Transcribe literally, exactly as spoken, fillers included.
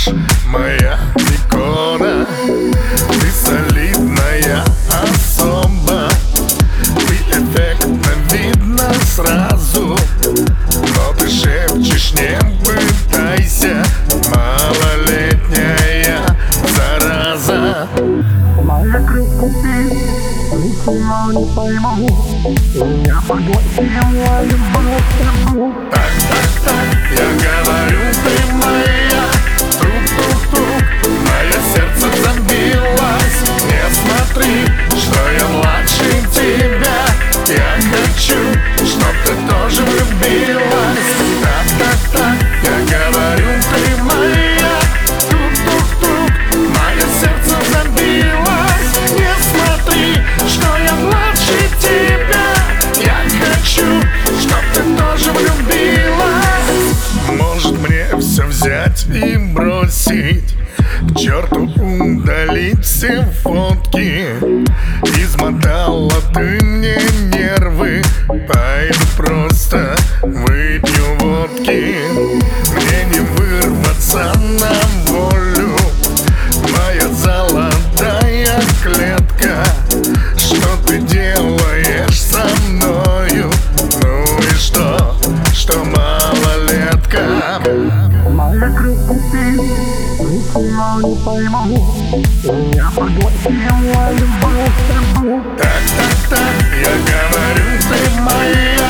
дрожь, моя икона. Ты солидная особа, ты эффектно видно сразу, но ты шепчешь, не пытайся, малолетняя зараза. Моя красоты ничего не пойму, меня поглотила любовь к тобой. Так, так, так, я говорю, ты моя. Тук-тук-тук, мое сердце забилось. Не смотри, что я младше тебя. Я хочу, чтоб ты тоже влюбилась. Так, так, так, я говорю, ты моя. Тук-тук-тук, мое сердце забилось. Не смотри, что я младше тебя. Я хочу, чтоб ты тоже влюбилась. Может мне все взять и бросить, к черту удалить все фотки. Измотала ты мне нервы, пойду просто выпью водки. Мне не вырваться на волю, моя золотая клетка. Что ты делаешь со мною? Ну и что, что малолетка? Моя красоты ничего не пойму, меня поглотила любовь к тобой. Так, так, так, я говорю, ты моя.